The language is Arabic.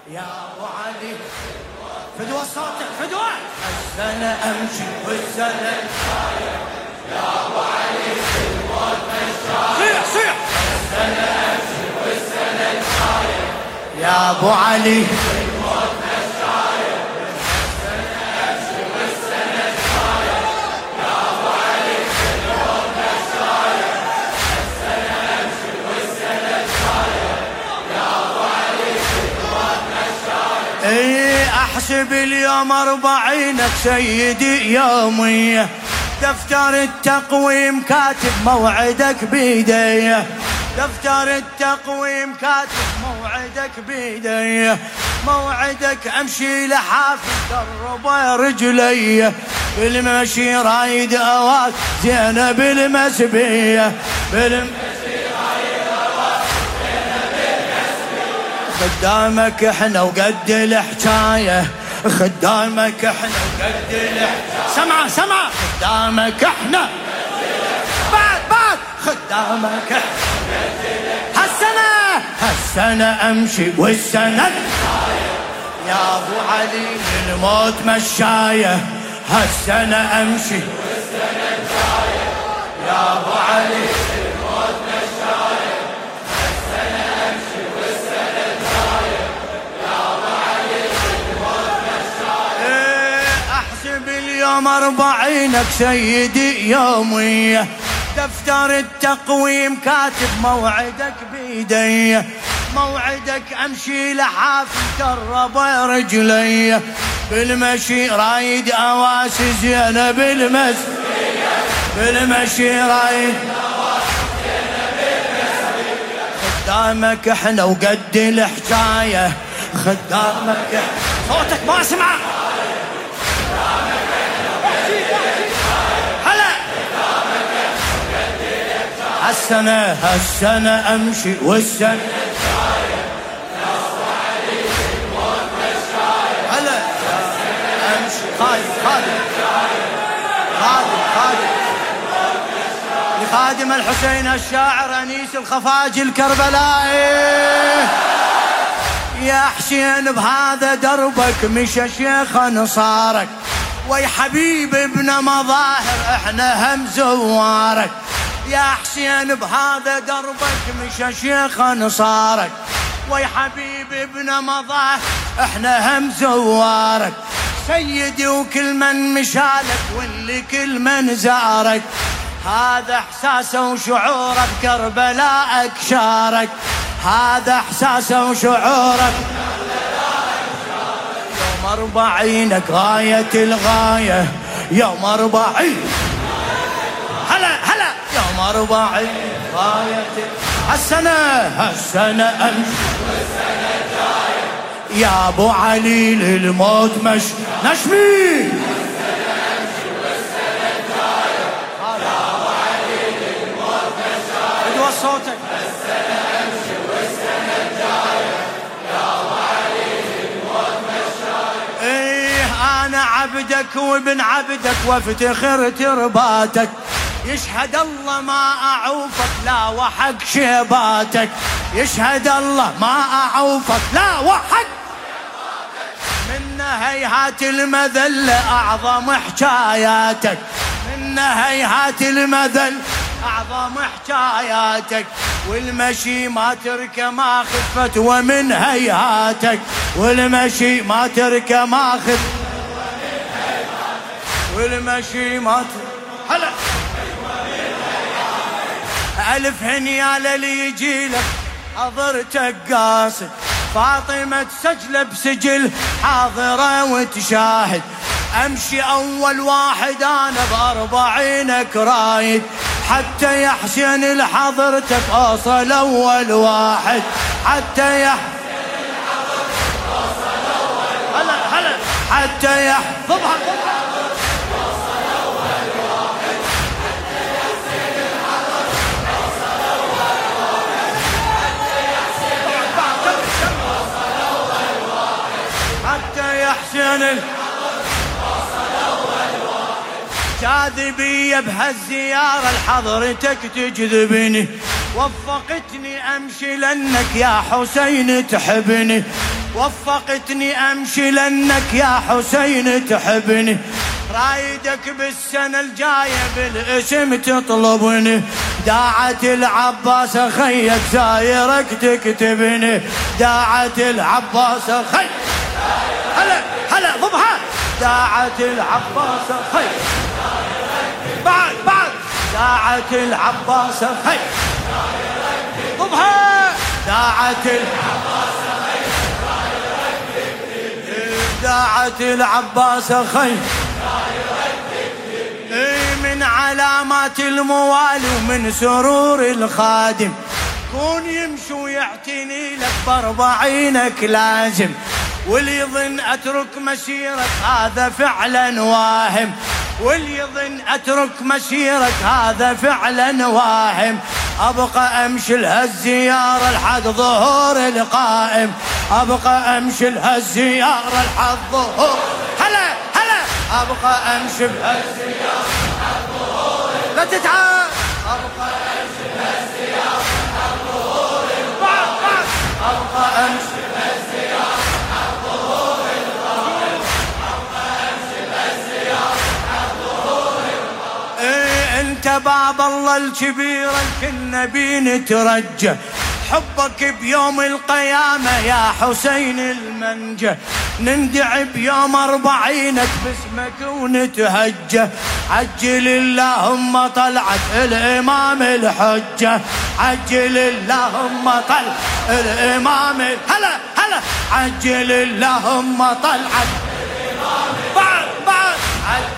يا ابو علي فدوى صوتك فدوى. السنة امشي والسنة شايع يا ابو علي الموت مشايع. صيح صيح. السنة امشي والسنة شايع يا ابو علي الموت مشايع. السنة امشي والسنة شايع يا ابو علي الموت مشايع. السنة امشي والسنة شايع يا ابو علي الموت مشايع. اي احسب اليوم 40 سيدي يومية، دفتر التقويم كاتب موعدك بيدي، دفتر التقويم كاتب موعدك بيدي، موعدك امشي لحافي درب رجلي، بالمشي رايد اواك زينب المسبية، بالمشي رايد اواك زينب المسبية. خدامك احنا وقد الحكاية، خدامك احنا وقد الحكاية. سمعة سمعة. خدامك احنا بعد خدامك احنا هالسنة امشي والسنة يا ابو علي الموت مشاية. هالسنة امشي والسنة جاية يا ابو علي الموت مشاية. هالسنة امشي والسنة جاية يا ابو علي الموت مشاية. احسب اليوم 40 سيدي يومية، دفتر التقويم كاتب موعدك بيدي، موعدك امشي لحافي درب رجلي، بالمشي رايد اواسي زينب المسبية، بالمشي رايد اواسي زينب المسبية. خدامك احنا وقد الحكاية، خدامك احنا. صوتك ما اسمع. هالسنة امشي والسنة جاية يا ابو علي الموت مشاية. هلا امشي خادم لخادم الحسين الشاعر انيس الخفاجي الكربلائي. يا حسين بهذا دربك مشى شيخ نصارك، وي حبيب ابن مظاهر احنا هم زوارك. يا حسين بهذا دربك مشى شيخ نصارك، وي حبيب ابن مظاهر احنا هم زوارك. سيدي وكل من مشالك واللي كل من زارك، هذا احساسه وشعوره بكربلاءك شارك، هذا احساسه وشعوره بكربلاءك شارك. يوم 40 غاية الغاية، يوم 40 هلا يوم 40 غاية. هالسنة امشي والسنة جاية يا ابو علي للموت نشمي. هالسنة امشي والسنة جاية يا ابو علي للموت مشاية. ادوى صوتك. هالسنة امشي والسنة جاية يا ابو علي للموت مشاية. ايه انا عبدك وابن عبدك وافتخر ترباتك، يشهد الله ما أعوفك لا وحق شيباتك، يشهد الله ما أعوفك لا وحق شيباتك. من هيهات المذل أعظم حكاياتك، من هيهات المذل أعظم حكاياتك. والمشي ما تركه ما خفت ومن هيهاتك، والمشي ما تركه ما خفت ومن هيهاتك، والمشي ما تركه. هلا ألف هنيا للي يجيلك حضرتك قاصد، فاطمة تسجل بسجل حاضرة وتشاهد. أمشي أول واحد أنا ب40 رايد، حتى يا حسين لحضرتك أوصل أول واحد، حتى يا حسين لحضرتك أوصل أول واحد. هلا حتى يا ضبها حسين. جاذبية بهالزيارة لحضرتك تجذبني، وفقتني أمشي لأنك يا حسين تحبني، وفقتني أمشي لأنك يا حسين تحبني، رايدك بالسنة الجاية بالاسم تطلبني، داعت العباس خيك سايرك تكتبني، داعت العباس خيك هلا هلا ضبها، داعت العباس خيك بعد داعت العباس خيك ضبها، داعت العباس خيك داعت العباس خيك من علامات الموالي ومن سرور الخادم، كون يمشي ويعتني لك ب40 لازم، واللي يظن أترك مسيرك هذا فعلا واهم، واللي يظن أترك مسيرك هذا فعلا واهم، أبقى أمشي لهالزيارة لحد ظهور القائم، أبقى أمشي لهالزيارة لحد ظهور هلا هلا، أبقى أمشي لهالزيارة لحد ظهور لا تتعب، أبقى أمشي لهالزيارة لحد ظهور القائم، أبقى أمشي لهالزيارة لحد ظهور القائم، أبقى أمشي لهالزيارة لحد ظهور القائم. أنت باب الله الكبير الكل نبي نترجى، حبك بيوم القيامة يا حسين المنجى، نندعي بيوم 40 باسمك ونتهجى، عجل اللهم طلعت الإمام الحجة، عجل اللهم طلعت الإمام هلا هلا، عجل اللهم طلعت الإمام بعد